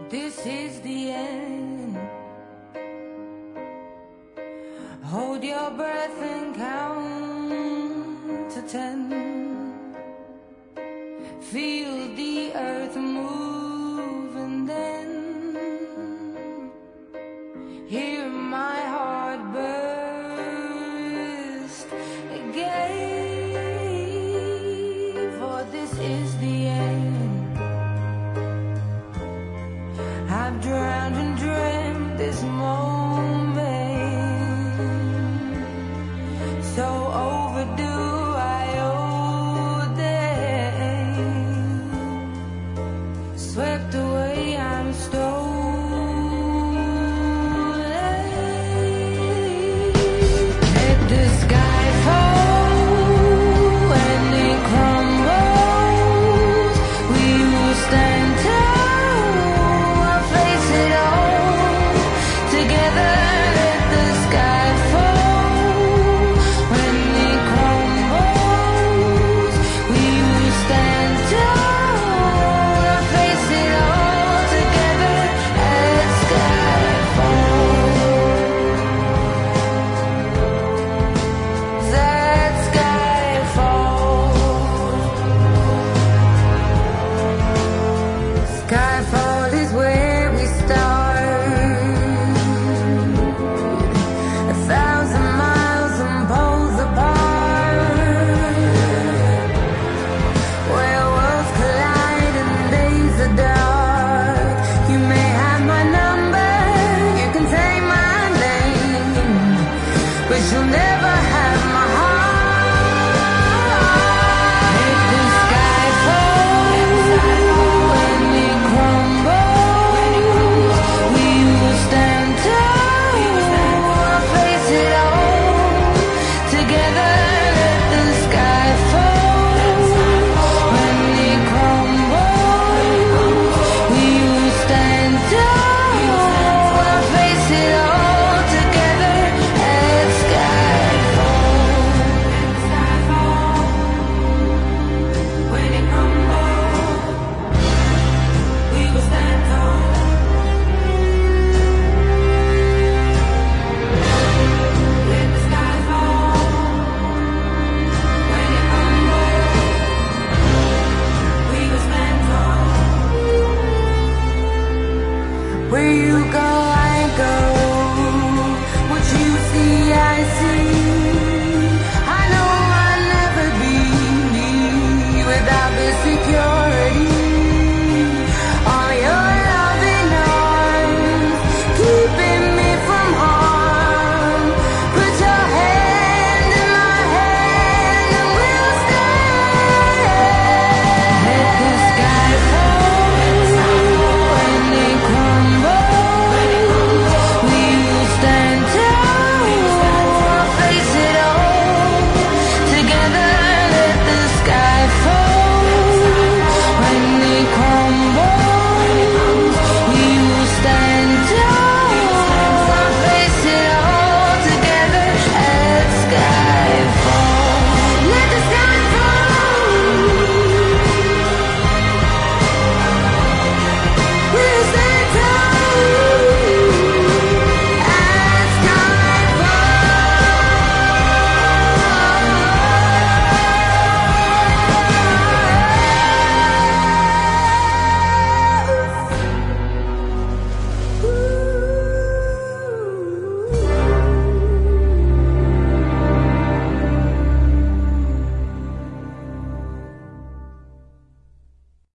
This is the end. Hold your breath and count to 10. Feel the earth move and then hear my heart burst again. For this is the end. I've drowned and dreamt this moment, so overdue I owe them. Swept away, I'm stolen. Let the sky fall when it crumbles. We will stand tall, I'll face it all together. Let the sky fall when it crumbles. We will stand tall, I'll face it all together. Let sky fall. That sky fall. Sky fall.